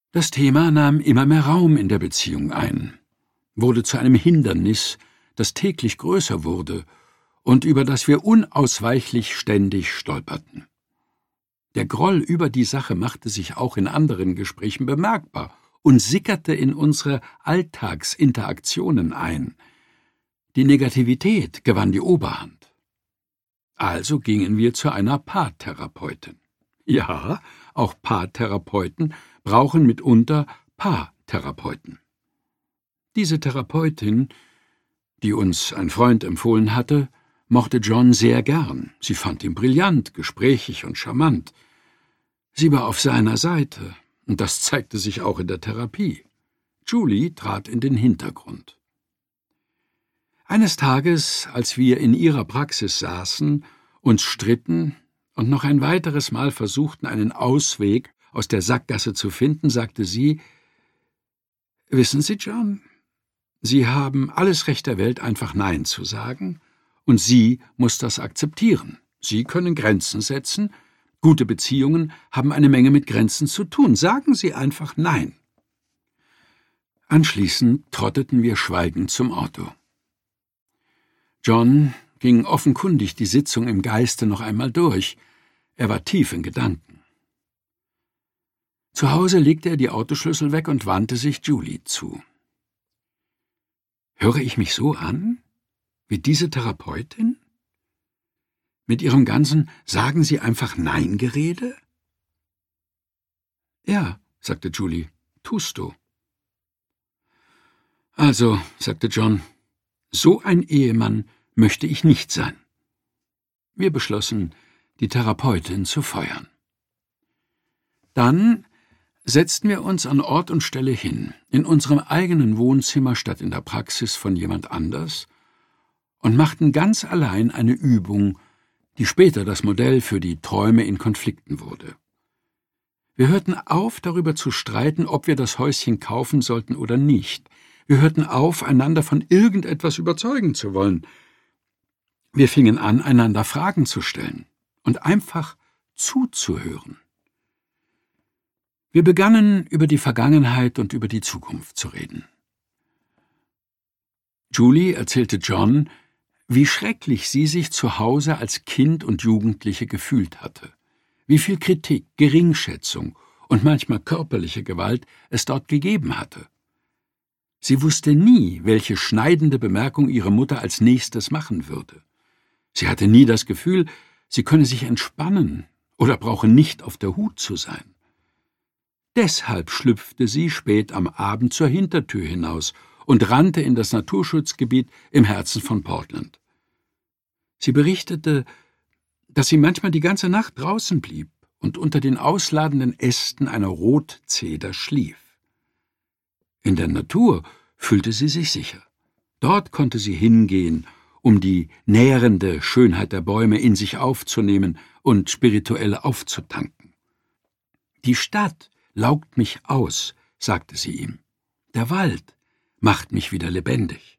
Das Thema nahm immer mehr Raum in der Beziehung ein, wurde zu einem Hindernis, das täglich größer wurde und über das wir unausweichlich ständig stolperten. Der Groll über die Sache machte sich auch in anderen Gesprächen bemerkbar und sickerte in unsere Alltagsinteraktionen ein. Die Negativität gewann die Oberhand. Also gingen wir zu einer Paartherapeutin. Ja, auch Paartherapeuten brauchen mitunter Paartherapeuten. Diese Therapeutin, die uns ein Freund empfohlen hatte, mochte John sehr gern. Sie fand ihn brillant, gesprächig und charmant. Sie war auf seiner Seite, und das zeigte sich auch in der Therapie. Julie trat in den Hintergrund. Eines Tages, als wir in ihrer Praxis saßen, uns stritten und noch ein weiteres Mal versuchten, einen Ausweg aus der Sackgasse zu finden, sagte sie: »Wissen Sie, John, Sie haben alles Recht der Welt, einfach Nein zu sagen, und sie muss das akzeptieren. Sie können Grenzen setzen. Gute Beziehungen haben eine Menge mit Grenzen zu tun. Sagen Sie einfach Nein.« Anschließend trotteten wir schweigend zum Auto. John ging offenkundig die Sitzung im Geiste noch einmal durch. Er war tief in Gedanken. Zu Hause legte er die Autoschlüssel weg und wandte sich Julie zu. »Höre ich mich so an? Wie diese Therapeutin? Mit ihrem ganzen »Sagen Sie einfach Nein«-Gerede?« »Ja«, sagte Julie, »tust du.« »Also«, sagte John, »so ein Ehemann möchte ich nicht sein.« Wir beschlossen, die Therapeutin zu feuern. Dann setzten wir uns an Ort und Stelle hin, in unserem eigenen Wohnzimmer statt in der Praxis von jemand anders, und machten ganz allein eine Übung, die später das Modell für die Träume in Konflikten wurde. Wir hörten auf, darüber zu streiten, ob wir das Häuschen kaufen sollten oder nicht. Wir hörten auf, einander von irgendetwas überzeugen zu wollen. Wir fingen an, einander Fragen zu stellen und einfach zuzuhören. Wir begannen, über die Vergangenheit und über die Zukunft zu reden. Julie erzählte John, wie schrecklich sie sich zu Hause als Kind und Jugendliche gefühlt hatte, wie viel Kritik, Geringschätzung und manchmal körperliche Gewalt es dort gegeben hatte. Sie wusste nie, welche schneidende Bemerkung ihre Mutter als nächstes machen würde. Sie hatte nie das Gefühl, sie könne sich entspannen oder brauche nicht auf der Hut zu sein. Deshalb schlüpfte sie spät am Abend zur Hintertür hinaus und rannte in das Naturschutzgebiet im Herzen von Portland. Sie berichtete, dass sie manchmal die ganze Nacht draußen blieb und unter den ausladenden Ästen einer Rotzeder schlief. In der Natur fühlte sie sich sicher. Dort konnte sie hingehen, um die nährende Schönheit der Bäume in sich aufzunehmen und spirituell aufzutanken. »Die Stadt laugt mich aus«, sagte sie ihm. »Der Wald macht mich wieder lebendig.«